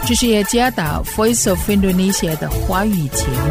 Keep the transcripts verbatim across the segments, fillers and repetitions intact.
这是耶加达 Voice of Indonesia 的华语节目。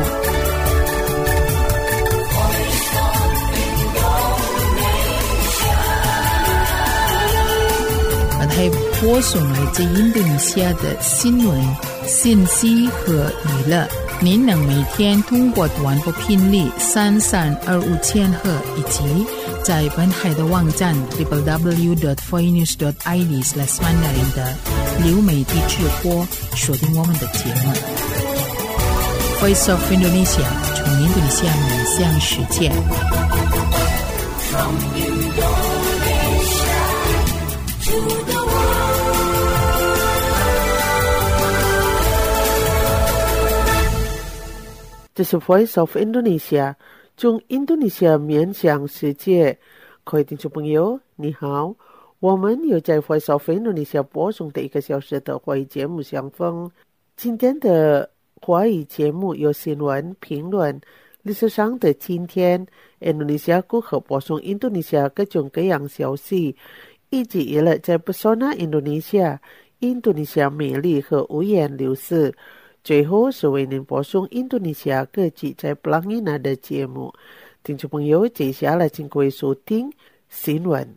本台播送来自印度尼西亚的新闻、信息和娱乐。您能每天通过短波频率三三二五千赫以及在本海的网站 double-u double-u double-u dot voice news dot i d slash mandarin 的流媒体直播锁定我们的节目。Voice of Indonesia 从印度尼西亚面向世界。From Indonesia to the world. 这是 Voice of Indonesia 从印度尼西亚面向世界。各位听众朋友你好，我们又在 Voice of Indonesia 播送的一个小时的华语节目相逢。今天的华语节目有新闻评论，历史上的今天，印度尼西亚如何播送印度尼西亚各种各样消息，以及一了在不说那印度尼西亚印度尼西亚美丽和五颜六色。最后是为您播送印度尼西亚各地在布朗伊纳的节目。听众朋友，接下来请各位收听新闻。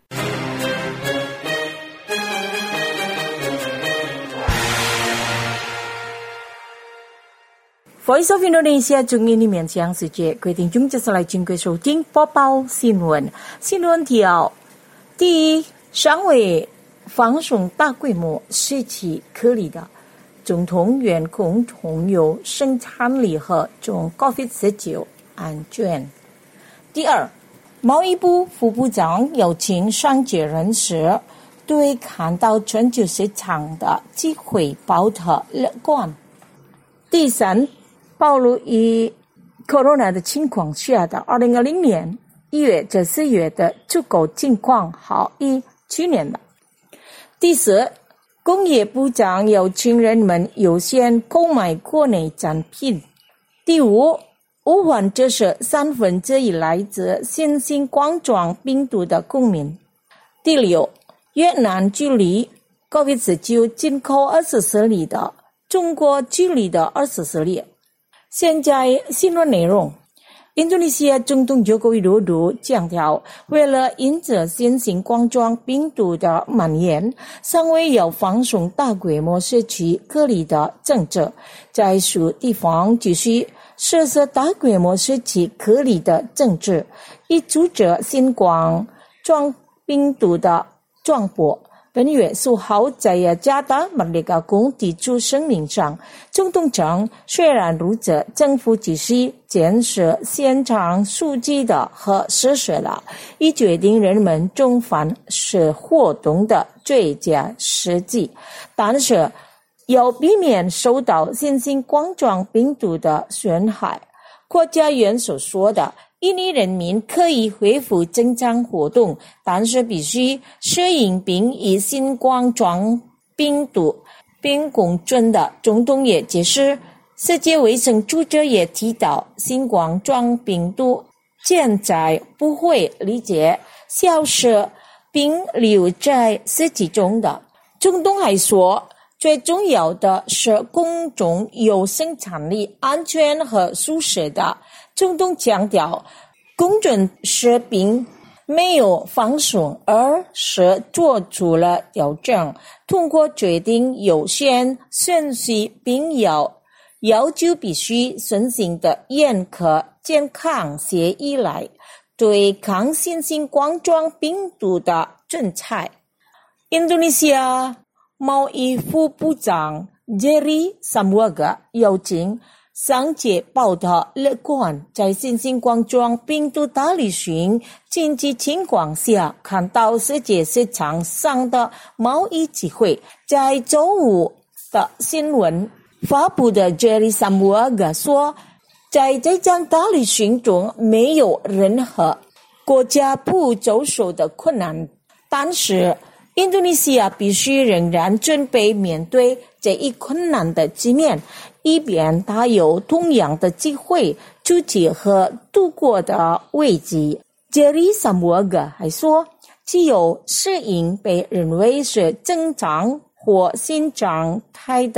Voice of Indonesia 中印面向世界，各位听众接下来请各位收听播报新闻。新闻提要：第一，尚未放松大规模设计隔离的总统员工同有生产力和中 COVID 十九 安全。第二，贸易部副部长邀请商界人士对看到全球市场的机会抱着乐观。第三，暴露于 Corona 的情况下的二零二零年一月至四月的出口情况好于去年的。第四，工业部长邀请人们优先购买国内产品。第五，武汉这是三分之一来自新型冠状病毒的公民。第六，越南距离 COVID 十九 进口二十四例的，中国距离的二十四例。现在新闻内容。印度尼西亚总统佐科维多多强调，为了应对新型冠状病毒的蔓延，尚未有放松大规模社区隔离的政策，在数地方继续实施大规模社区隔离的政策，以阻止新冠状病毒的传播。本月十五号在雅加达马里加宫提出声明上，总统称虽然如此，政府只是监视现场数据的和实施了，以决定人们重返是活动的最佳时机，但是要避免受到新型冠状病毒的损害。国家元首说的，印尼人民可以恢复正常活动，但是必须适应并与新冠状病毒并共存的。总统也解释，世界卫生组织也提到，新冠状病毒现在不会立即消失并留在实际中的。总统还说，最重要的是公众有生产力、安全和舒适的。总统强调，公众是并没有放松，而是做出了调整，通过决定优先顺序，并要要求必须遵循的严格健康协议来对抗新型冠状病毒的制裁。印度尼西亚贸易副部长 Jerry Sambuaga 邀请商界抱着乐观，在新型冠状病毒大流行经济情况下，看到世界市场上的贸易机会。在周五的新闻发布的 Jerry Sambuaga 说，在这场大流行中，没有任何国家不遭受的困难，但是印度尼西亚必须仍然准备面对这一困难的局面，以便它有同样的机会出击和度过的危机。Jerry Sambuaga 还说，只有适应被认为是正常或新状态的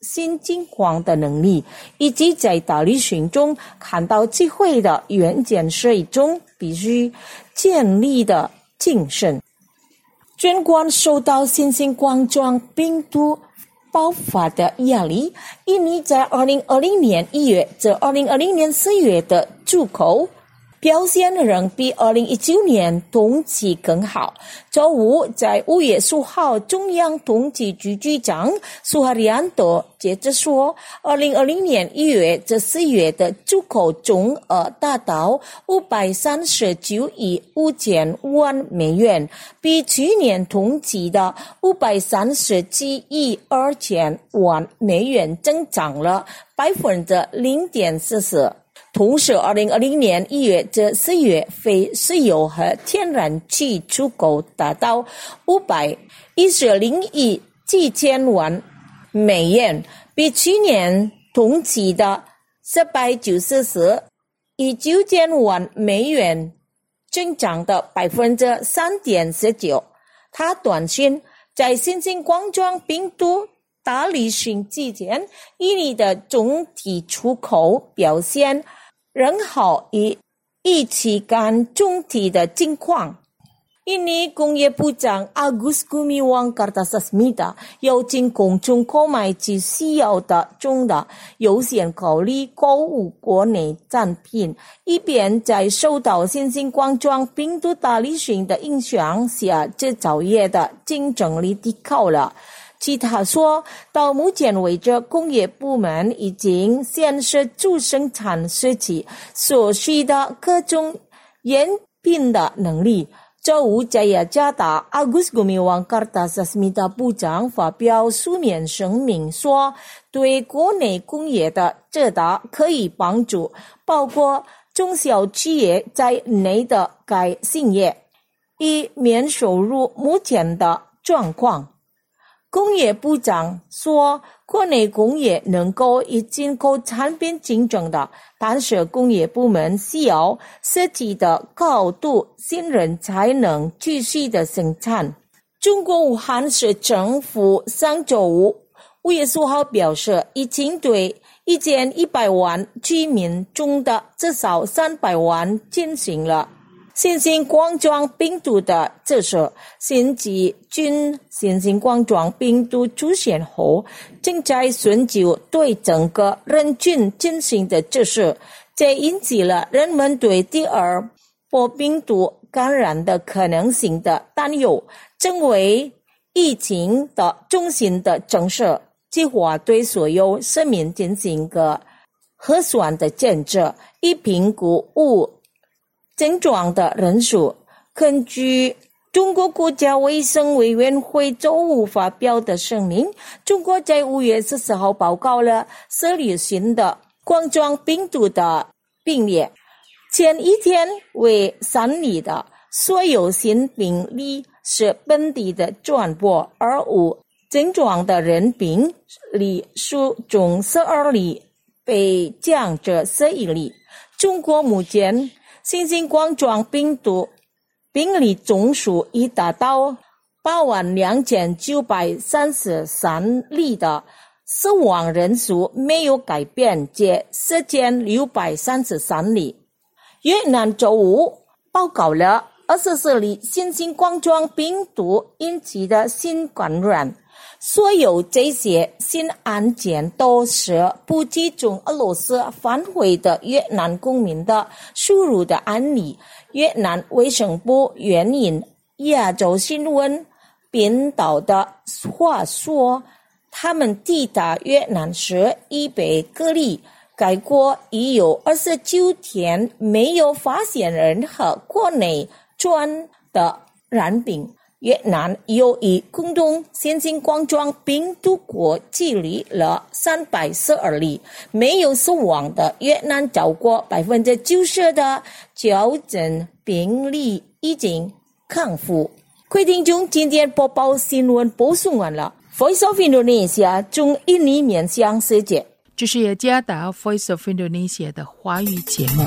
新境况的能力，以及在大旅行中看到机会的远见水中必须建立的精神。尽管受到新型冠状病毒爆发的压力，印尼在二零二零年一月至二零二零年四月的出口表现仍比二零一九年同期更好。周五在五月十五号，中央统计局局长苏哈里安多接着说，二零二零年一月至四月的出口总额达到五百三十九亿五千万美元，比去年同期的五百三十七亿二千万美元增长了百分之零点四四。同时二零二零年一月至四月非石油和天然气出口达到五百一十零亿七千万美元，比去年同期的四百九十四亿九千万美元增长的百分之三点四九。他短信，在新型冠状病毒大流行期间，印尼的总体出口表现仍好于预期间总体的情况。印尼工业部长 Agus Gumiwang Kartasasmita 邀请公众购买其需要的中的优先考虑购物国内产品，以便在受到新型冠状病毒大流行的影响下，制造业的竞争力提高了。其他说，到目前为止，工业部门已经显示出生产时期所需的各种产品的能力。周五在雅加达 Agus Gumiwang Kartasasmita 部长发表书面声明说，对国内工业的最大可以帮助包括中小企业在内的该行业，以免收入目前的状况。工业部长说，国内工业能够与进口产品竞争的，但是工业部门需要实际的高度信任才能继续的生产。中国武汉市政府上周五五月十五号表示，已经对一千一百万居民中的至少三百万进行了新型冠状病毒的测试。新疾菌新型冠状病毒出现后，正在寻求对整个人群进行的测试，这引起了人们对第二波病毒感染的可能性的担忧，成为疫情的中心的政策计划对所有市民进行个核酸的检测，以评估无症状的人数。根据中国国家卫生委员会周五发表的声明，中国在五月十四号报告了十例新的冠状病毒的病例，前一天为三例的所有新病例是本地的传播，而无症状的人病例数中十二例被降至十一例。中国目前新型冠状病毒病例总数已达到八万两千九百三十三例的死亡人数没有改变，约四千六百三十三例。越南周五报告了二十四例新型冠状病毒引起的新感染，所有这些新案件都是不集中俄罗斯返回的越南公民的输入的案例。越南卫生部援引亚洲新闻编导的话说，他们抵达越南时已被隔离，该国已有二十九天没有发现任何国内传的染病。越南由于共同新型冠状病毒国记录了三百十二例没有死亡的，越南超过百分之九十的确诊病例已经康复。各位听众，今天播报新闻播送完了。Voice of Indonesia 中印尼面向世界， 这是雅加达 Voice of Indonesia 的华语节目。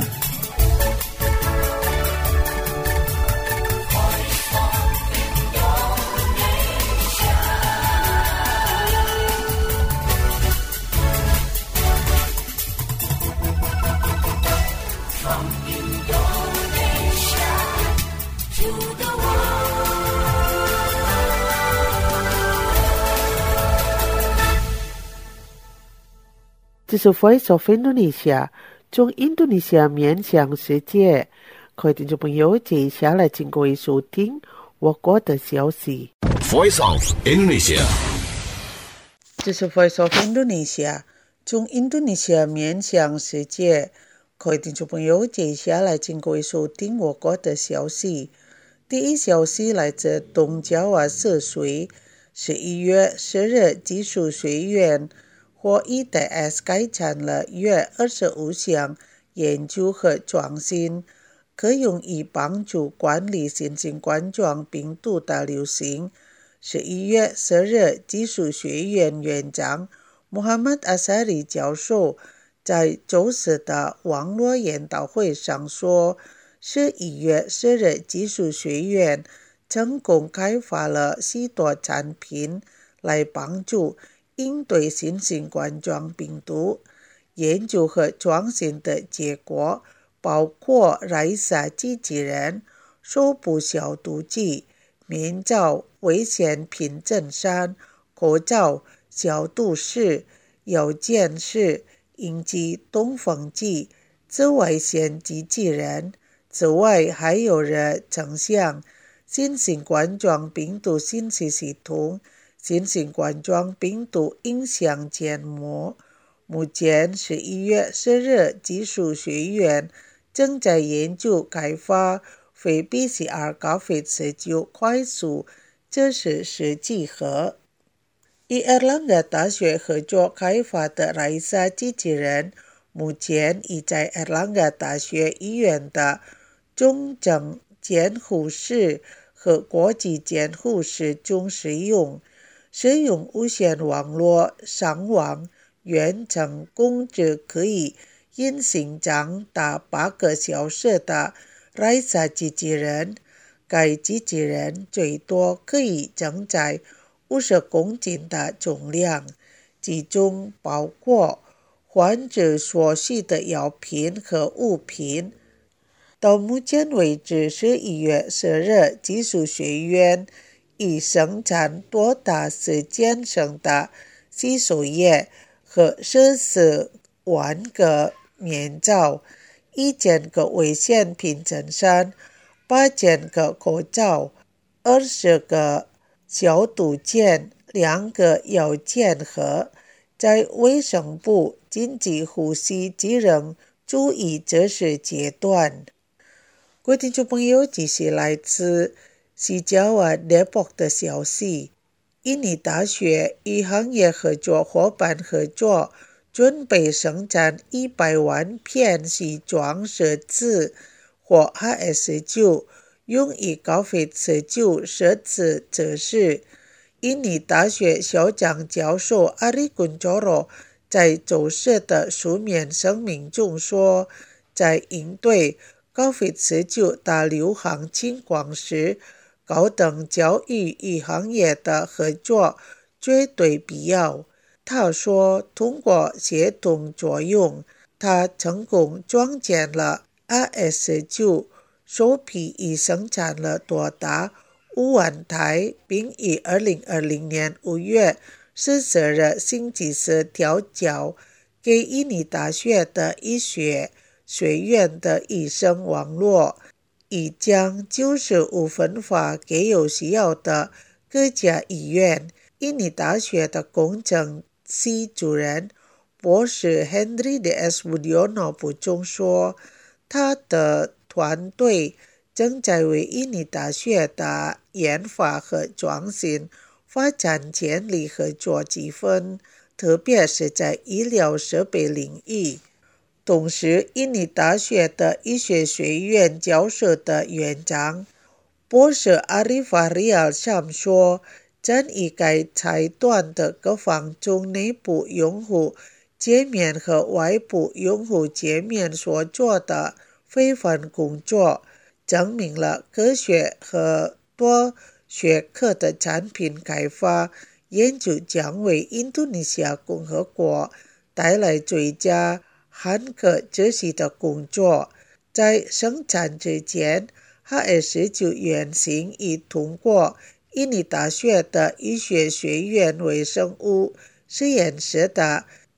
这是 Voice of Indonesia 从印度尼西亚面向世界。各位听众朋友，接下来请各位收听我国的消息。 Voice of Indonesia， 这是 Voice of Indonesia 从印度尼西亚面向世界。各位听众朋友，接下来请各位收听我国的消息。第一消息来自东爪哇社水，十一月十日技术学院获 E D S 开展了约二十五项研究和创新，可用以帮助管理新型冠状病毒的流行。十一月十日，技术学院院长 Muhammad Asari 教授在周四的网络研讨会上说，十一月十日，技术学院成功开发了许多产品来帮助应对新型冠状病毒。研究和创新的结果包括筛查机器人、手部消毒剂、面罩、危险品证山、口罩、消毒室、邮件室以及通风机、紫外线机器人。此外，还有了成像新型冠状病毒信息系统、新型冠状病毒影像建模。目前十一月十日，技术学院正在研究开发非 P C R 高非持久快速测试试剂盒。与埃尔兰大学合作开发的筛查机器人，目前已在埃尔兰大学医院的重症监护室和国际监护室中使用，使用无线网络上网远程控制可以运行长达八个小时的筛查机器人。该机器人最多可以承载五十公斤的重量，其中包括患者所需的药品和物品。到目前为止，十一月十日，技术学院已生产多达四千升的洗手液和十四万个面罩、一千个危险品证山、八千个口罩、二十个消毒键、两个药件盒。在卫生部紧急呼吸机仍处于这是阶段。各位听众朋友，这是来自西爪哇 Depok 的消息。印尼大学与行业合作伙伴合作，准备生产一百万片西装设置或 H S 九，用于高非持久设置测试。印尼大学校长教授 Ari Kunchoro 在周四的书面声明中说，在应对高非持久的流行情况时，高等教育与行业的合作绝对必要。他说，通过协同作用，他成功创建了 H S 九，首批已生产了多达五万台，并于二零二零年五月十四日星期四调交给印尼大学的医学学院的医生网络，已将九十五分发给有需要的各家医院。印尼大学的工程系主任博士 Henry D S Budiono 补充说，他的团队正在为印尼大学的研发和创新发展潜力合作积分，特别是在医疗设备领域。同时，印尼大学的医学学院教授的院长博士 Arif Fahrial Sham 说，正以该财团的各方中内部用户界面和外部用户界面所做的非凡工作，证明了科学和多学科的产品开发研究将为印度尼西亚共和国带来最佳hand可执行的工作。在生产之前， H S 九原型已通过印尼大学的医学学院微生物实验室的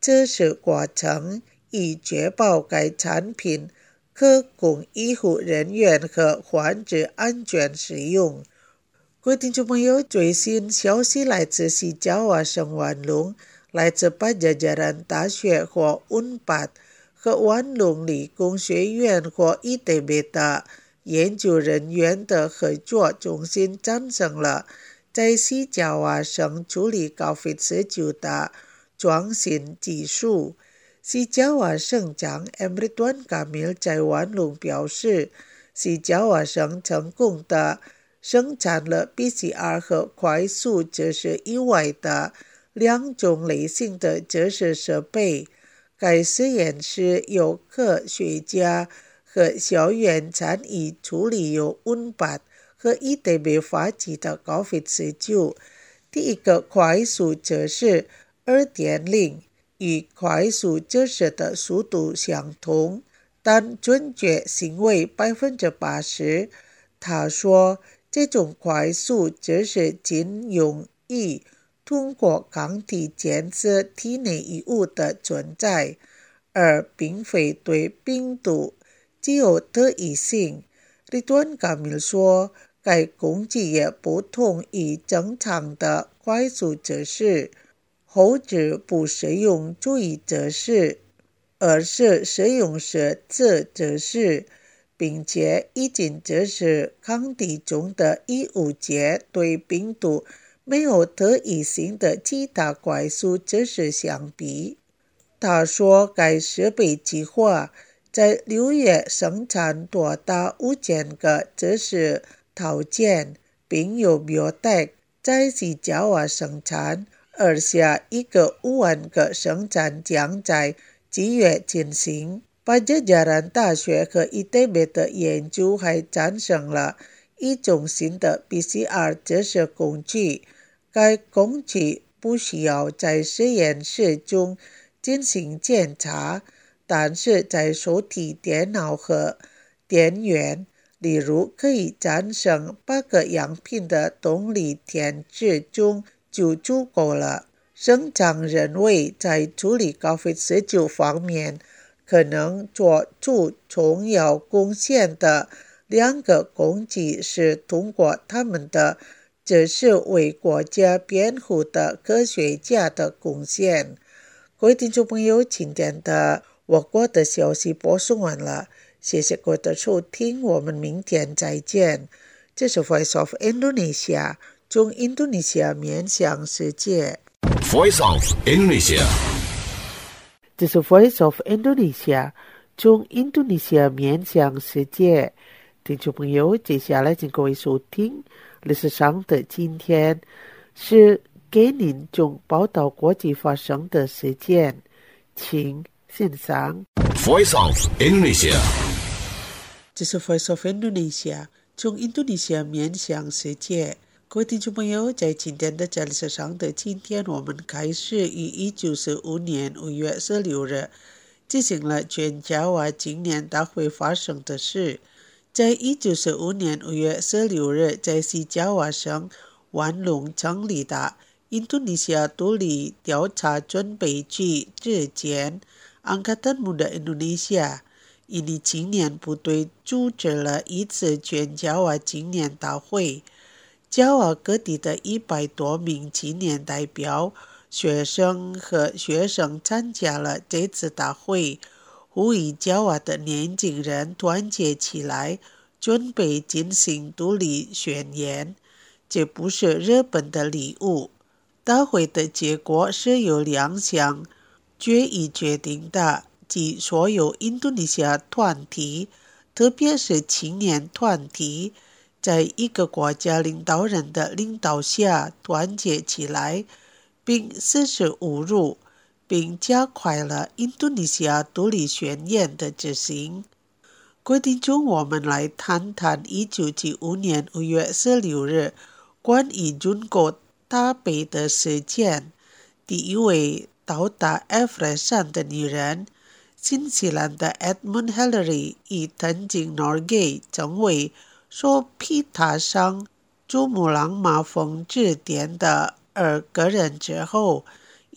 这是过程，以确保该产品可供医护人员和患者安全使用。各位听众朋友，最新消息来自西加瓦省万隆，来自巴加加兰大学和 U N P A D 和万隆理工学院和 I T B 的研究人员的合作中心战胜了在西加瓦省处理 COVID 十九 的创新技术。西加瓦省长 Emridwan Kamil 在万隆表示，西加瓦省成功的生产了 P C R 和快速测试以外的两种类型的测试设备。该实验室由科学家和校园参与处理由 U N P A D 和 I T B 发起的 COVID 十九。第一个快速测试 二点零 与快速测试的速度相同，但准确性为 百分之八十。 他说，这种快速测试仅用于通过抗体检测体内异物的存在，而并非对病毒具有特异性。Ridwan Kamil 说，该工具也不同于正常的快速测试，后者不使用注意测试，而是使用实质测试，并且已经测试抗体中的异物节对病毒没有特异性的其他快速测试相比。他说，该设备计划在六月生产多达五千个测试套件，并由 Biotech 在西加瓦生产，而下一个五万个生产将在七月进行。巴加加兰大学和 I T B 的研究还战胜了一种新的 P C R 测试工具。该工具不需要在实验室中进行检查，但是在手提电脑和电源，例如可以战胜八个样品的动力电池中就足够了。省长认为，在处理 COVID 十九 方面可能做出重要贡献的两个工具是通过他们的这是为国家辩护的科学家的贡献。各位听众朋友，今天的我国的消息播送完了，谢谢各位的收听，我们明天再见。这是 Voice of Indonesia， 从印度尼西亚面向世界。 Voice of Indonesia， 这是 Voice of Indonesia， 从印度尼西亚面向世界。听众朋友，接下来请各位收听历史上的今天，是给您从报道国际发生的事件，请欣赏。 Voice of Indonesia， 这是 Voice of Indonesia， 从印度尼西亚面向世界。各位听众朋友，在今天的历史上的今天，我们开始于一九四五年五月十六日进行了全加瓦青年大会发生的事。在一九四五年五月十六日，在西加瓦省万隆成立的印度尼西亚独立调查准备局之前 Angkatan Muda Indonesia 印尼青年部队组织了一次全加瓦青年大会。加瓦各地的一百多名青年代表、学生和学生参加了这次大会，呼吁加瓦的年轻人团结起来，准备进行独立宣言。这不是日本的礼物。大会的结果是由两项决议决定的，即所有印度尼西亚团体，特别是青年团体，在一个国家领导人的领导下团结起来，并实施侮辱，并加快了印度尼西亚独立宣言的执行。各位听众，我们来谈谈一九七五年五月十六日关于中国大北的事件。第一位到达 Everest 山的女人，新西兰的 Edmund Hillary 以登进 Norgay 成为首批踏上珠穆朗玛峰之巅的二个人之后，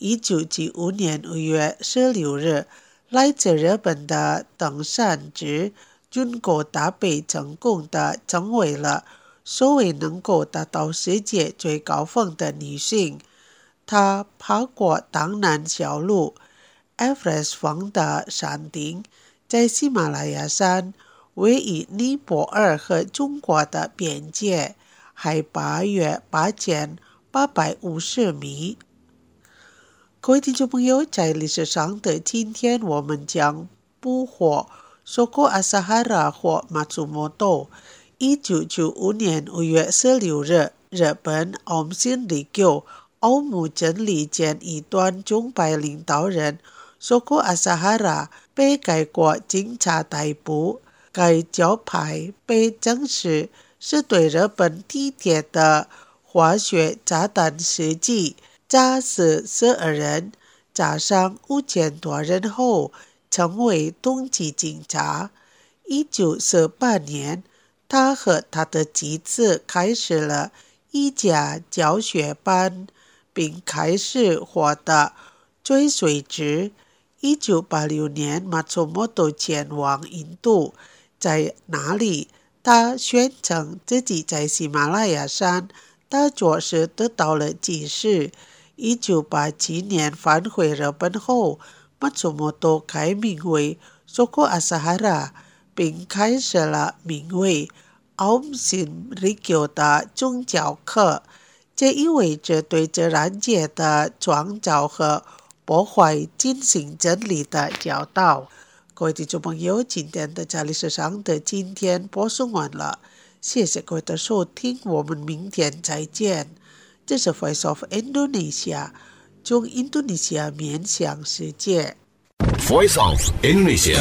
一九九五年五月十六日，来自日本的登山者军国大北成功的成为了首位能够达到世界最高峰的女性。她爬过当南小路 Everest 峰的山顶，在喜马拉雅山位于尼泊尔和中国的边界，海拔约八千八百五十米。各位听众朋友，在历史上的今天，我们将捕获Shoko Asahara 或 Matsumoto。一九九五年五月十六日，日本奥姆立久奥姆真理间一段宗派领导人 Shoko Asahara 被该国警察逮捕。该教派被证实是对日本地铁的化学炸弹袭击，炸死十二人，炸伤五千多人后，成为冬季警察。一九四八年，他和他的妻子开始了一家教学班，并开始获得追随者。一九八六年，马佐莫多前往印度，在那里，他宣称自己在喜马拉雅山大作时得到了启示。一九八七年返回日本后，马佐莫多改名为 Shoko Asahara， 并开设了名为奥姆立久的宗教课，这意味着对自然界的创造和破坏进行真理的教导。各位听众朋友，今天的在历史上的今天播送完了，谢谢各位的收听，我们明天再见。这是 Voice of Indonesia， 从印度尼西亚面向世界。 Voice of Indonesia。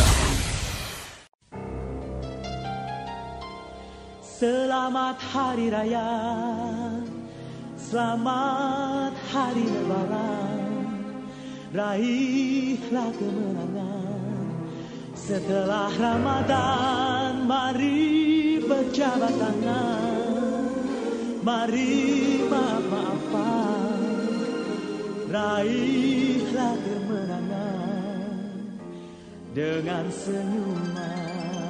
Selamat Hari Raya, Selamat Hari Lebaran, raihlah kemenangan. Setelah Ramadan, mari berjabat tangan, mari maaf-maafan, raihlah kemenangan dengan senyuman.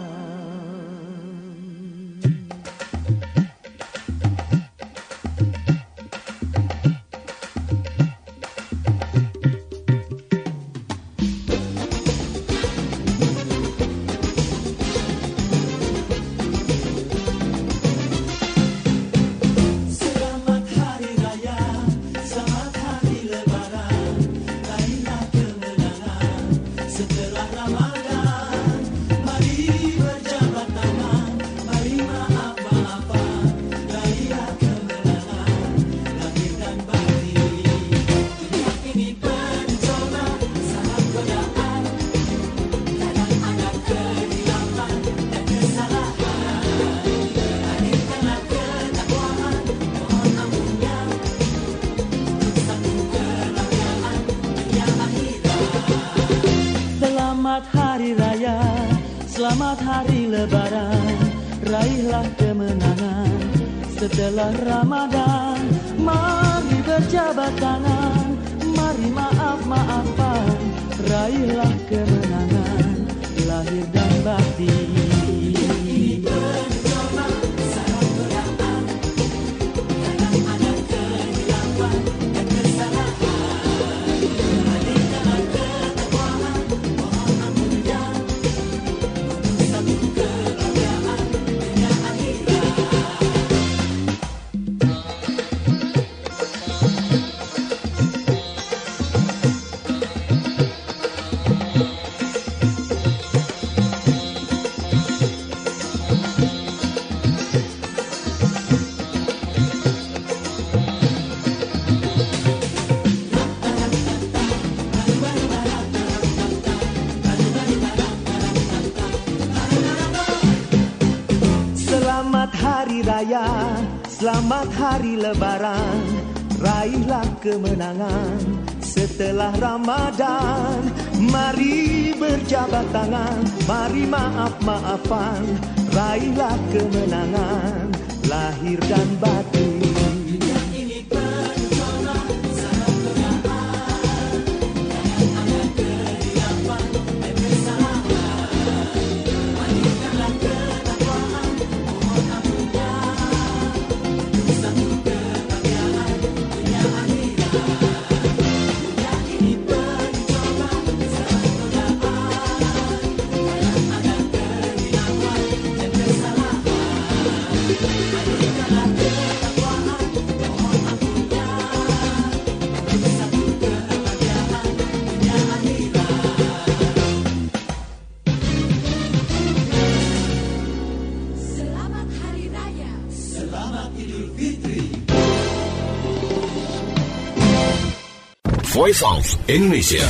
Selamat Hari Raya, selamat Hari Lebaran, raihlah kemenangan setelah Ramadan. Mari berjabat tangan, mari maaf-maafan, raihlah kemenangan lahir dan batin. Selamat Hari Raya, selamat Hari Lebaran, raihlah kemenangan setelah Ramadan. Mari berjabat tangan, mari maaf-maafan, raihlah kemenangan lahir dan batin. Voice of Indonesia。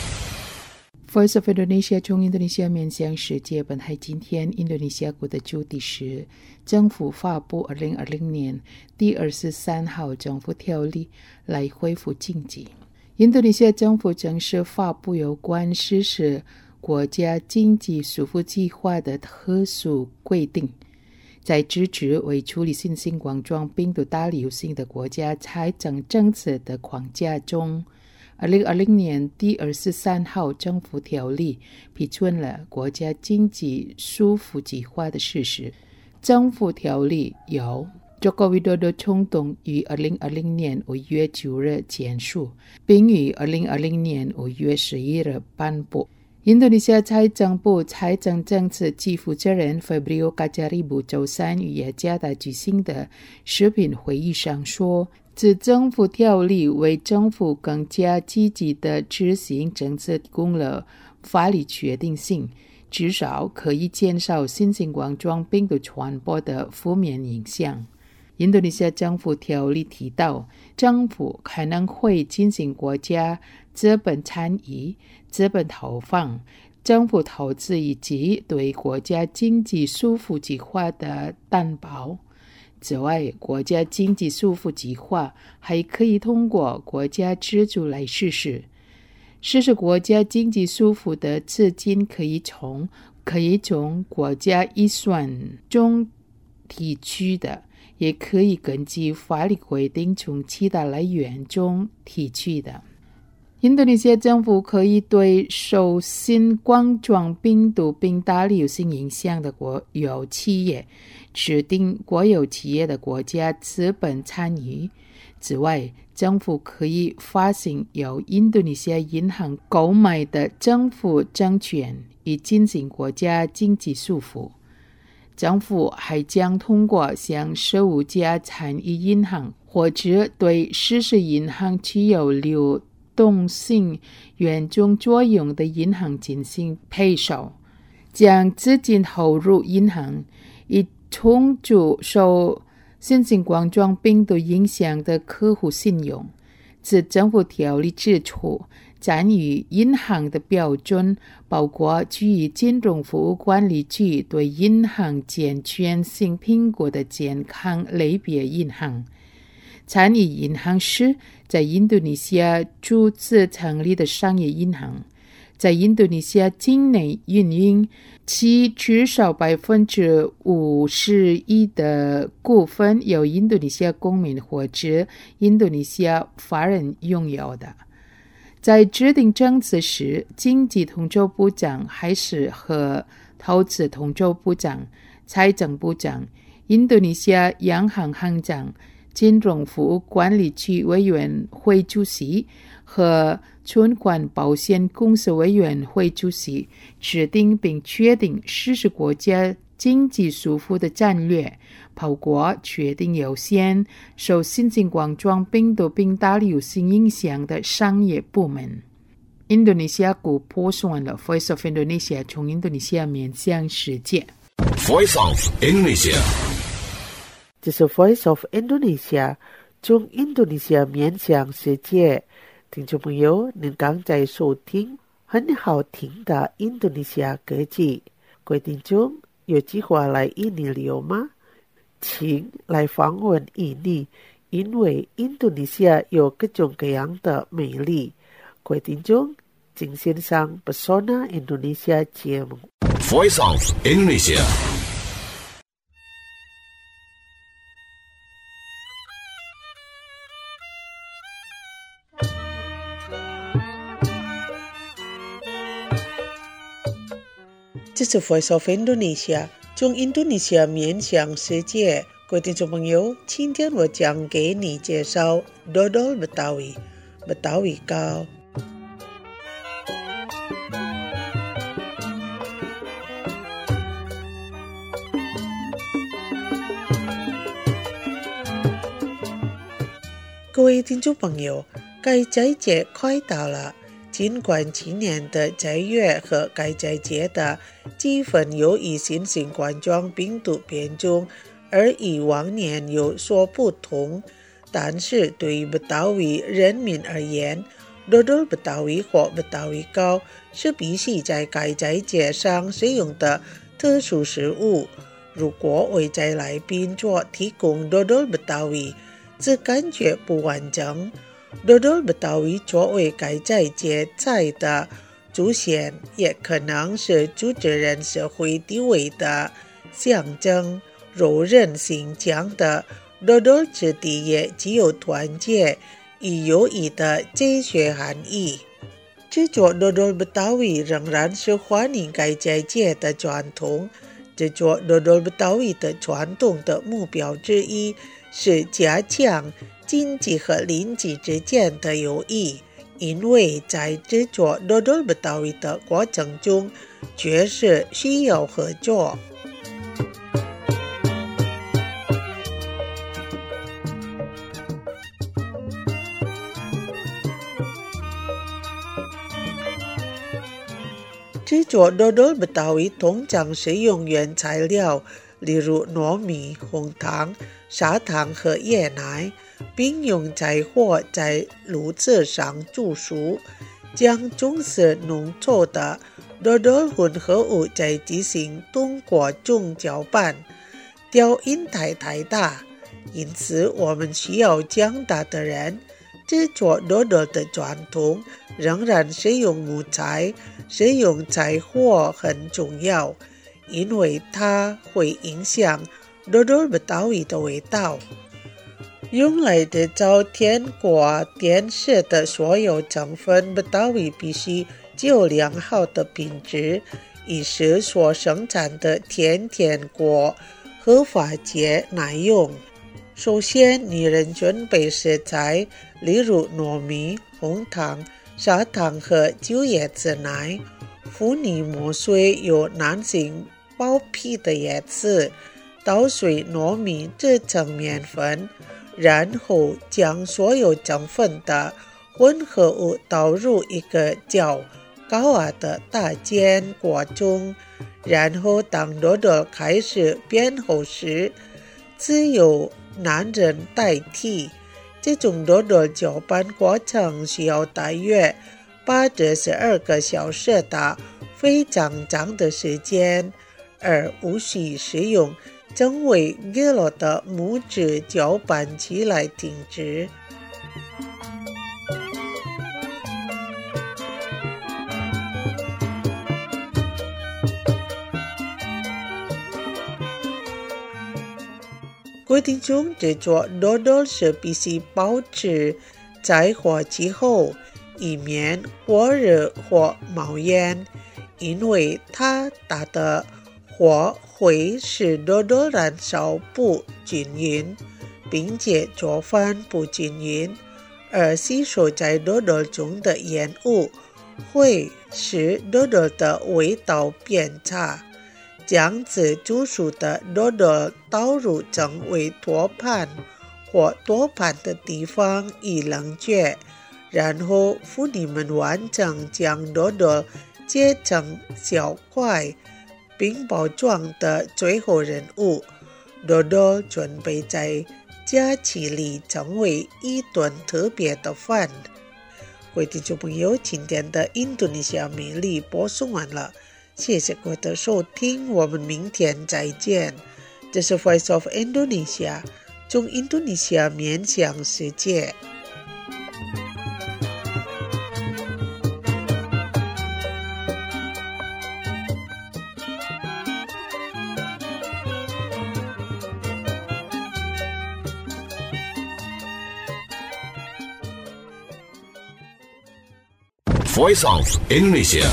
Voice of Indonesia 从印度尼西亚面向世界。本台今天印度尼西亚国的主题是政府发布二零二零年第二十三号政府条例来恢复经济。印度尼西亚政府正式发布有关实施国家经济恢复计划的特殊规定，在支持为处理新型冠状病毒大流行的国家财政政策的框架中，二零二零年第二十三号政府条例批准了国家经济恢复计划的实施。政府条例由Joko Widodo总统于二零二零年五月九日签署，并于二零二零年五月十一日颁布。印度尼西亚财政部财政政策及负责人 Febrio Kajaribu 周三与雅加达举行的视频会议上说，此政府条例为政府更加积极的执行政策提供了法律确定性，至少可以减少新型冠状病毒传播的负面影响。印度尼西亚政府条例提到，政府可能会进行国家资本参与、资本投放、政府投资以及对国家经济恢复计划的担保。此外，国家经济恢复计划还可以通过国家资助来实施。实施国家经济恢复的资金可以从可以从国家预算中提取的，也可以根据法律规定从其他来源中提取的。印度尼西亚政府可以对受新冠状病毒病大流行影响的国有企业指定国有企业的国家资本参与。此外，政府可以发行由印度尼西亚银行购买的政府证券，以进行国家经济恢复。政府还将通过向十五家参与银行或者对实施银行具有流动性严重作用的银行进行配售，将资金投入银行，以充足受新型冠状病毒影响的客户信用。此政府条例指出，参与银行的标准包括基于金融服务管理局对银行健全性评估的健康类别银行。参与银行是在印度尼西亚注册成立的商业银行，在印度尼西亚境内运营，其至少百分之五十一的股份由印度尼西亚公民或者印度尼西亚法人拥有的。在制定政策时，经济统筹部长还是和投资统筹部长、财政部长、印度尼西亚央行行长、金融服务管理局委员会主席和存款保险公司委员会主席制定并确定实施国家经济恢复的战略，包括确定优先受新型冠状病毒病大流行影响的商业部门。印度尼西亚国播送完了 Voice of Indonesia 从印度尼西亚面向世界。 Voice of Indonesia。 这是 Voice of Indonesia 从印度尼西亚面向世界。听众朋友，您刚才收听很好听的印度尼西亚歌曲。各位听众，有计划来印尼旅游吗？请来访问印尼，因为印度尼西亚有各种各样的美丽。各位听众，请欣赏 Pesona Indonesia 节目。 Voice of Indonesia。 这是 Voice of Indonesia 从印度尼西亚面向世界。各位听众朋友，今天我将给你介绍 Dodol Betawi Betawi Kau。各位听众朋友，该斋节快到了。尽管今年的斋月和该斋节的气氛由于新型冠状病毒变种而与往年有所不同，但是对于Betawi人民而言， dodol Betawi 或 Betawi 糕是必须在该斋节上使用的特殊食物。如果为在来宾做提供 dodol Betawi， 则感觉不完整。dodol Betawi 作为该斋节菜的主线，也可能是主持人社会地位的象征。柔韧性强的 dodol 质地也具有团结与友谊的哲学含义。制作 dodol Betawi 仍然是欢迎该斋节的传统。制作 dodol Betawi 的传统的目标之一是加强亲戚和邻居之间的友谊，因为在制作 dodol Betawi 的过程中确实需要合作。制作 dodol Betawi 通常使用原材料，例如糯米、红糖、砂糖和椰奶，并用柴火在炉子上煮熟，将棕色浓稠的 dodol 混合物再进行通过中搅拌。调音台太大，因此我们需要强大的人。制作 dodol 的传统仍然使用木材，使用柴火很重要，因为它会影响 dodol Betawi 的味道。用来制造甜果点食的所有成分 Betawi 必须具有良好的品质，以使所生产的甜甜果合法且耐用。首先，女人准备食材，例如糯米、红糖、砂糖和酒椰子奶。妇女磨碎有男性包皮的叶子，捣碎糯米制成面粉，然后将所有成分的混合物倒入一个较高压的大煎锅中，然后当 dodol 开始变厚时，只有男人代替。这种 dodol 搅拌过程需要大约八至十二个小时的非常长的时间，而无需使用整为 kilo 的木质搅拌器来停止。规定中制作 dodol 是必须保持在火气候，以免过热或冒烟，因为它大的火会使 dodol 燃烧不均匀，并且做饭不均匀，而吸收在 dodol 中的烟雾会使 dodol 的味道变差。将子煮熟的 dodol 倒入整为托盘或托盘的地方以冷却，然后妇女们完整将 dodol 切成小块并包装的最后任务。 dodol 准备在假期里成为一顿特别的饭。各位听众朋友，今天的印度尼西亚美丽播送完了，谢谢各位的收听，我们明天再见。这是 Voice of Indonesia， 从印度尼西亚面向世界。 Voice of Indonesia。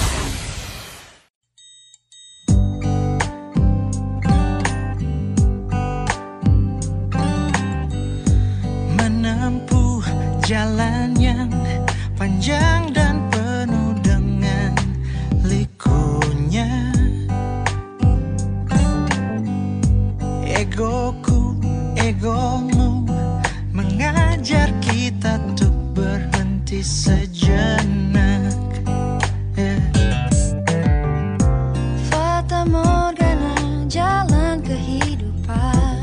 Menempuh jalan yang panjang dan penuh dengan likunya, egoku, egomu mengajar kita untuk berhenti sejenak. Fata Morgana jalan kehidupan,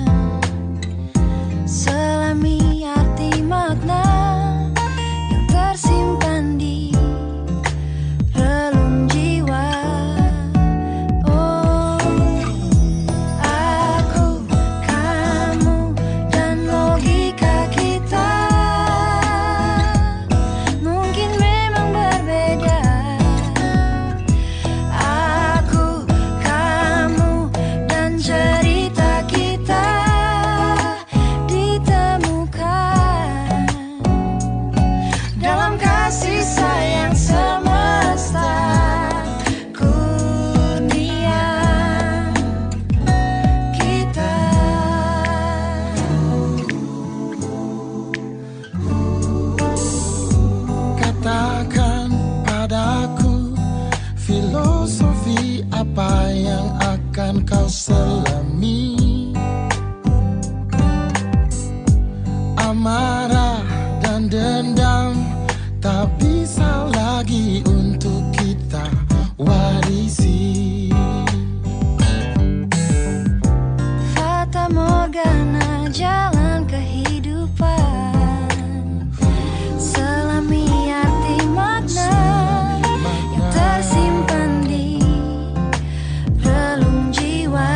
selami arti makna yang tersimpan di ini. Amarah dan dendam tak bisa lagi untuk kita warisi. Fata Morgana jalan kehidupan, selami arti makna yang tersimpan di relung jiwa.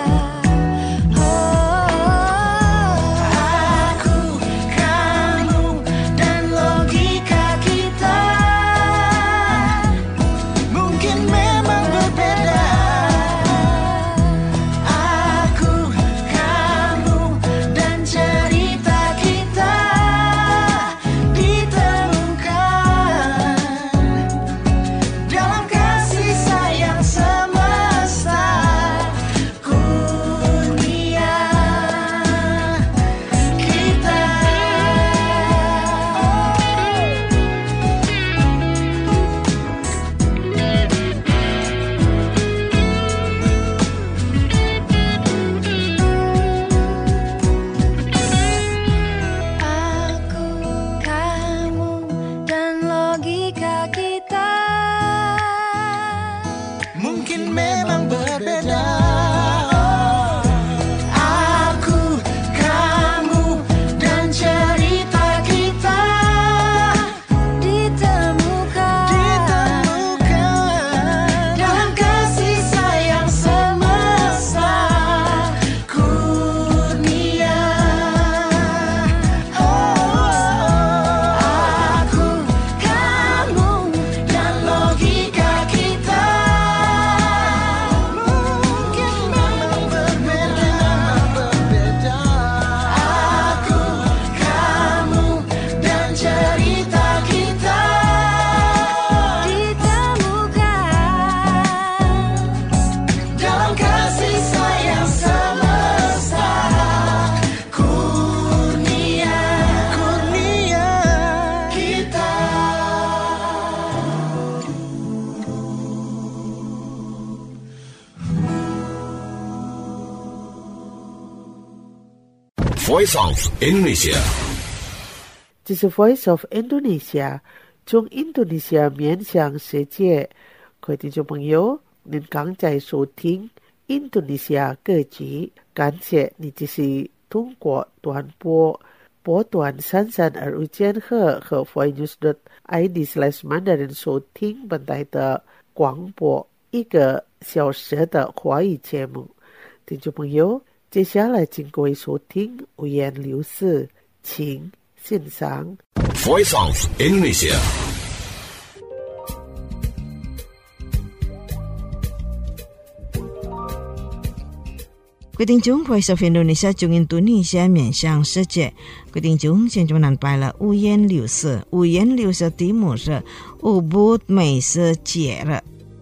Voice of Indonesia. 这是 Voice of Indonesia， 从印度尼西亚面向世界。各位听众朋友，您刚在收听印度尼西亚歌曲，感谢你继续通过短波波段三三二五千赫和 voice dot i d slash mandarin 收听本台的广播一个小时的华语节目。听众朋友，接下来请各位收听五言六四，请欣赏 Voice of Indonesia。 各位听众 Voice of Indonesia 中印度尼西亚面向世界。各位听众，现在我们安排了五言六四，五言六四题目是乌布美食节日。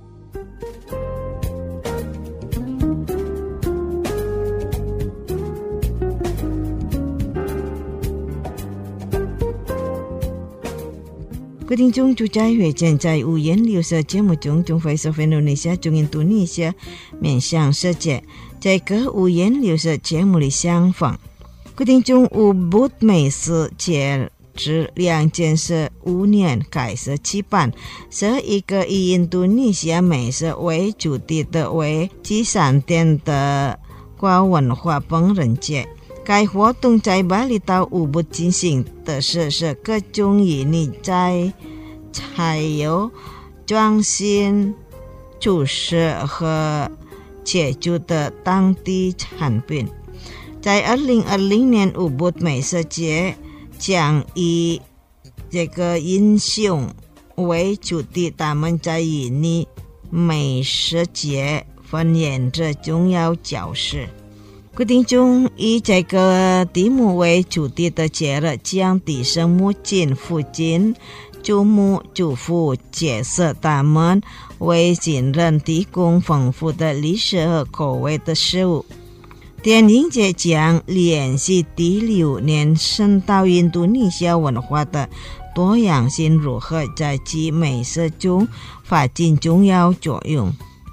各位听众，就在会见在五言六四节目中，中 Voice of Indonesia 中印度尼西亚面向世界。在个五言六四节目里相逢。各位听众，乌布美食节日两件事五年开始举办，是一个以印度尼西亚美食为主题的为集散点的跨文化烹饪节。该活动在巴厘岛乌布进行的是是各种以你在柴油装新厨师和解决的当地产品。在二零二零年乌布美食节将以这个英雄为主题，他们在印尼美食节扮演着重要角色。各位听众，以这个题目为主题的节日将提升目前附近祖母祖父角色，他们为亲人提供丰富的历史和口味的食物。电影节将联系第六年深到印度尼西亚文化的多样性如何在其美食中发挥重要作用。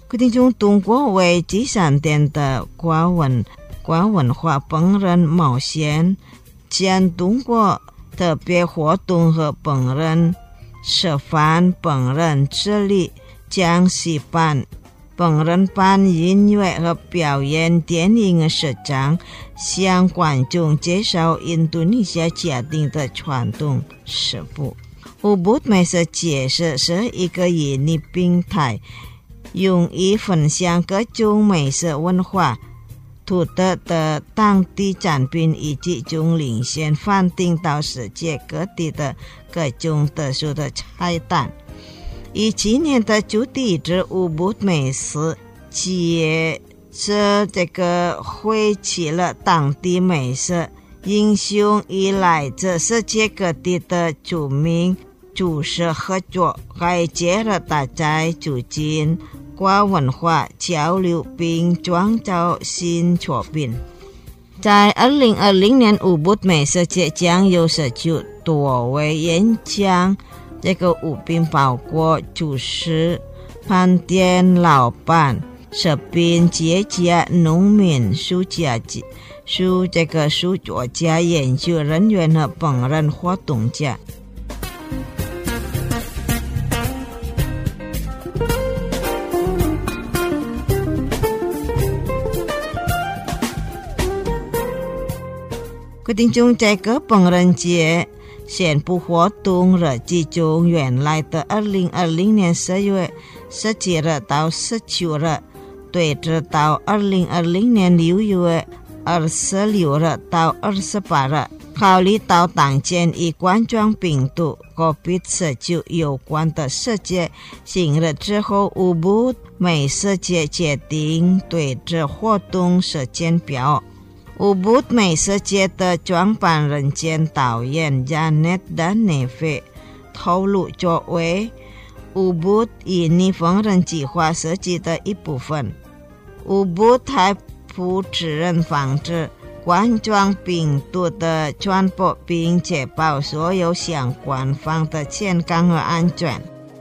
各位听众，中国为集散点的国文国文化本人冒险将中国特别活动和本人示范本人致力将示范本人办音乐和表演电影市场，向观众介绍印度尼西亚家庭的传统食谱。乌布美食节是是一个印尼平台，用以分享各种美食文化、独特的当地产品以及从领先贩定到世界各地的各种特殊的菜单。以今年的主题之乌布美食节是这个汇集了当地美食英雄以来自世界各地的著名厨师合作，还结合大家促进跨文化交流并创造新作品。在二零二零年乌布美食节将有十九多位演讲，这个物品包括厨师、饭店老板、食品企业家、农民、书家、书这个书作家、研究人员和本人活动家。各位听众，这个本人节宣布活动日期从原来的二零二零年十月十七日到十九日，推迟到二零二零年六月二十六日到二十八日。考虑到当前与冠状病毒 COVID 十九 有关的世界新日之后，乌布美食节决定推迟活动时间表。乌布美食节的创办人兼导演 Janet Daneve 透露，作为乌布印尼缝纫计划设计的一部分，乌布还负责任防止冠状病毒的传播，并确保所有相关方的健康和安全。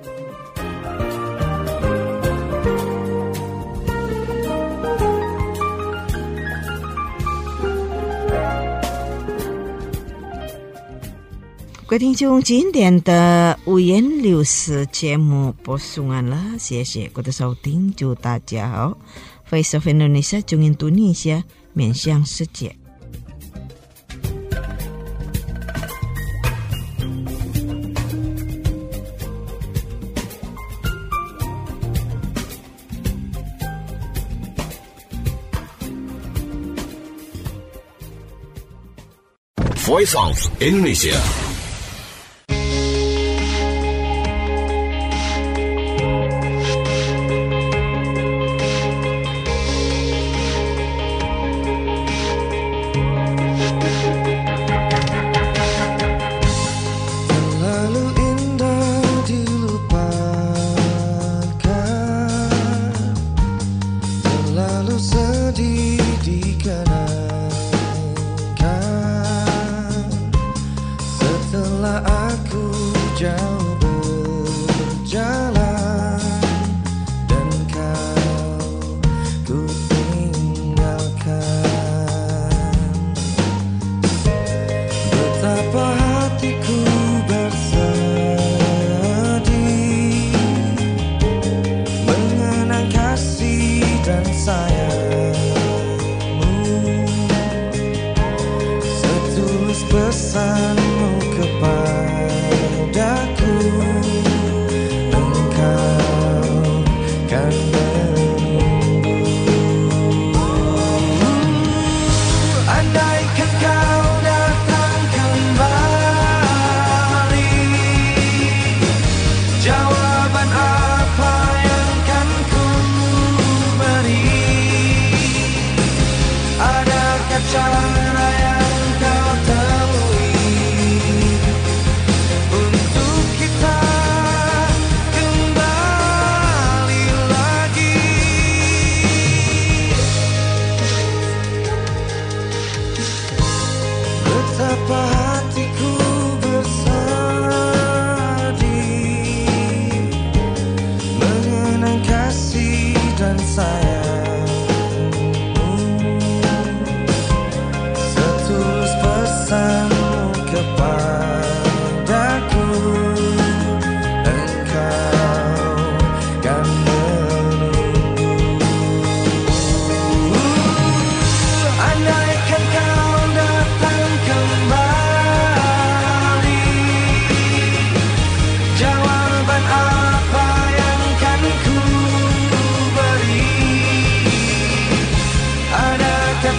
各位听众，今天的五颜六色节目播送完了，谢谢各位的收听，祝大家好。Voice of Indonesia 中印度尼西亚面向世界。 Voice of Indonesia。 Sedih dikenakan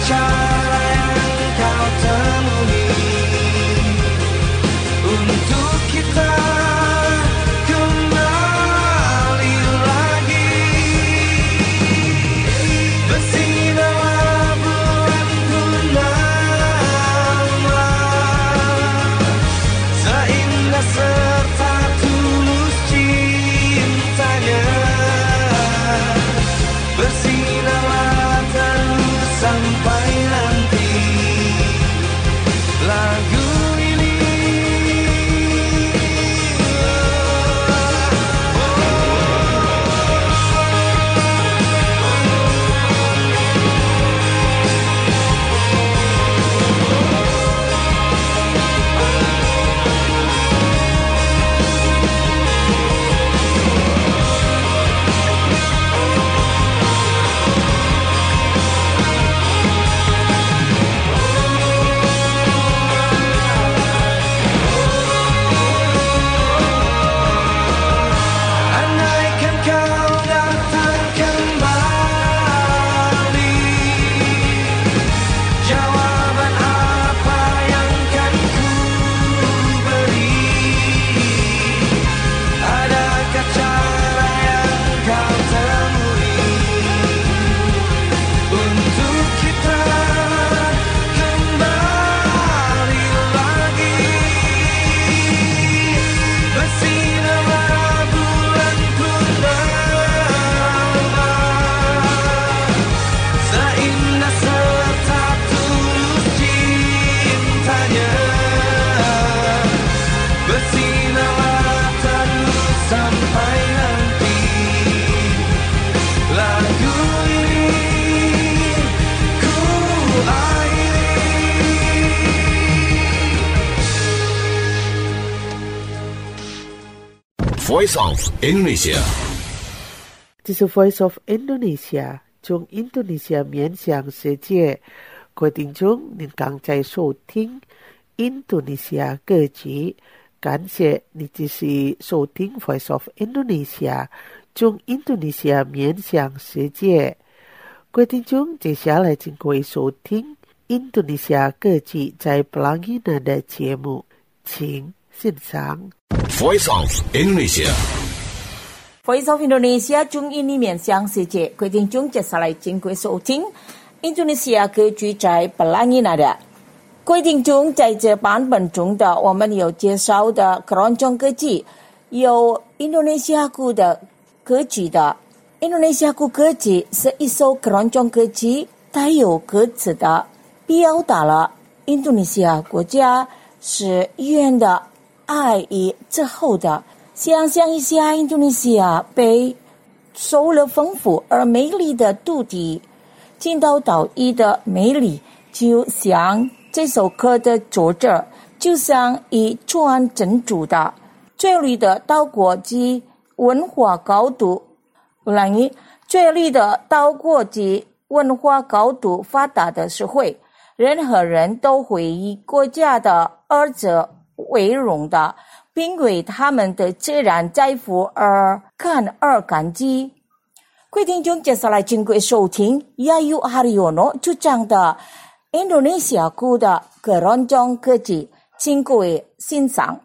cara yang kau temui untuk kita kembali lagi. Bersinarlah bulan purnama, seindah serta tulus cintanya. Bersinarlah terus sampai nanti lagu ini. Andaikan kau datang kembali, jawaban apa yang kan ku beri? Adakah cara yang kau temui untuk kita kembali lagi? Bersinarlah bulan purnama, seindah serta tulus cintanya. Bersinarlah terus sampai nanti lagu ini ku akhiri. Voice of Indonesia. 这是 Voice of Indonesia， 从印度尼西亚面向世界。各位听众，您刚才收听印度尼西亚歌曲，感谢你继续收听 Voice of Indonesia， 从印度尼西亚面向世界。各位听众，接下来请各位收听印度尼西亚歌曲在 Pelangi Nada 节目，请欣赏。 Voice of Indonesia. Voice of Indonesia 中印里面向世界，各位听众接下来经过收听印度尼西亚歌曲在 Pelangi Nada。各位听众，在这版本中的我们有介绍的 keroncong 歌曲，有印度尼西亚鼓的歌曲的。印度尼西亚鼓歌曲是一首 keroncong 歌曲，带有歌词的，表达了印度尼西亚国家是远的爱与之后的。想象一下，印度尼西亚被受了丰富而美丽的土地，见到岛屿的美丽，就像这首歌的作者，就像一串珍珠的最绿的到国际文化高度。不然呢，最绿的到国际文化高度发达的社会，任何人都会以国家的儿子为荣的，并为他们的自然财富而感而感激。各位听众，接下来经过收听 Yayu Haryono 主唱的 Indonesia 鼓的 keroncong 歌曲，请各位欣赏。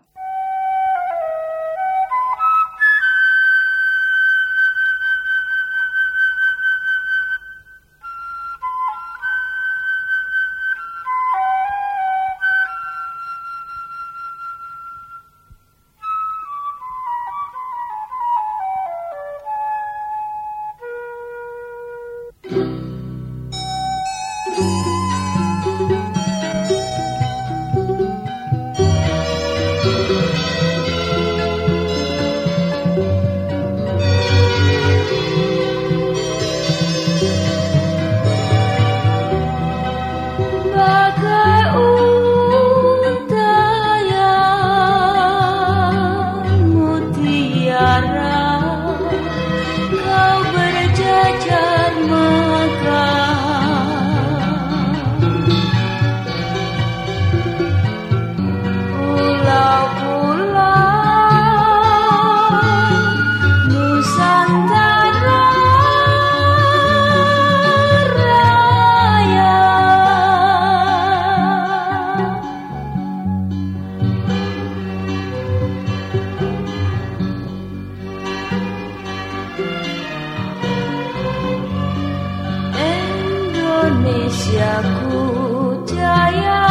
Indonesiaku jaya,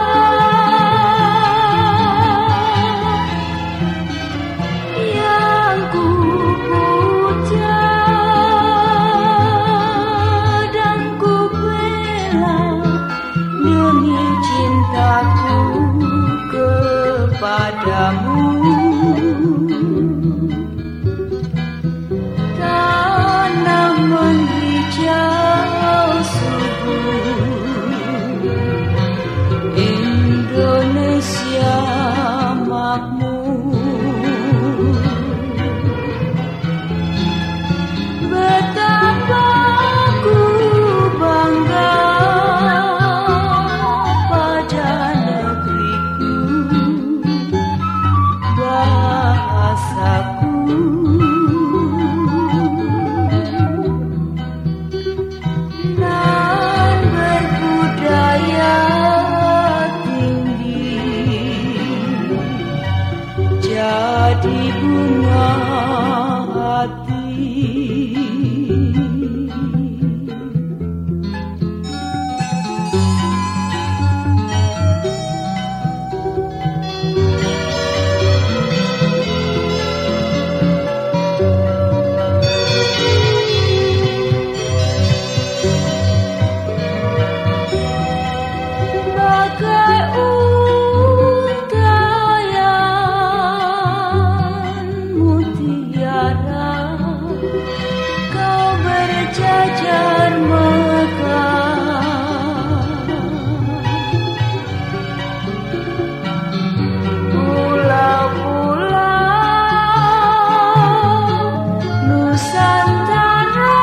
yang ku puja dan ku bela demi cintaku kepadamu. Tanah menghijau subur, Indonesia makmur. Betapa ku bangga pada negeriku, bahasaku. Nan berbudaya tinggi, jadi bunga hati. Bagai untayan mutiara, kau berjajar megah. Pulau-pulau Nusantara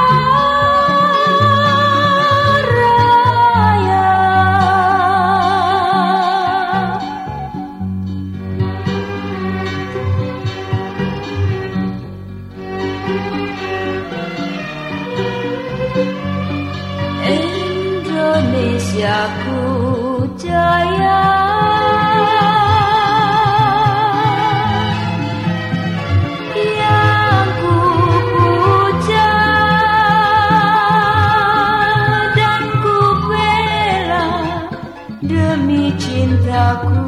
Raya, Indonesiaku jaya, yang ku puja dan ku bela demi cintaku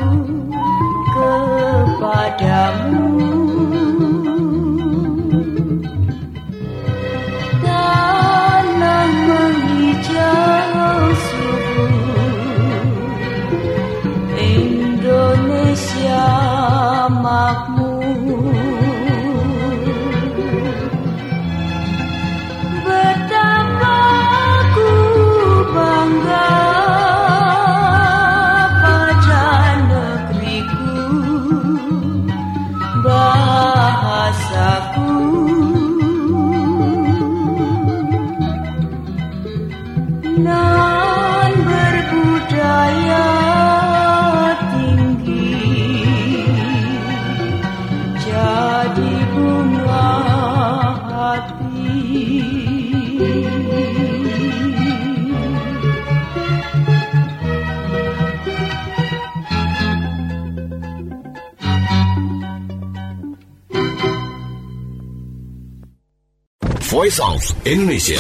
kepadamu. Tanah menghijau subur, Indonesia makmur. Betapa ku bangga pada negeriku, bahasaku. Nan berbudaya tinggi, jadi bunga hati. Voice of Indonesia.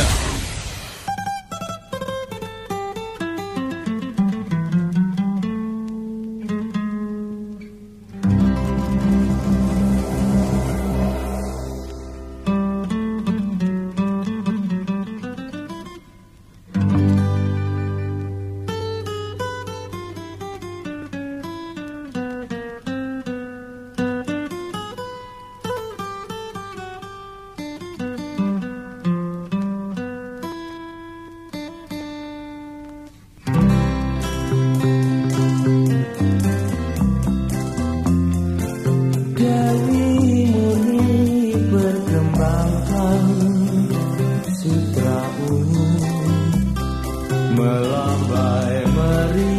Melambai meri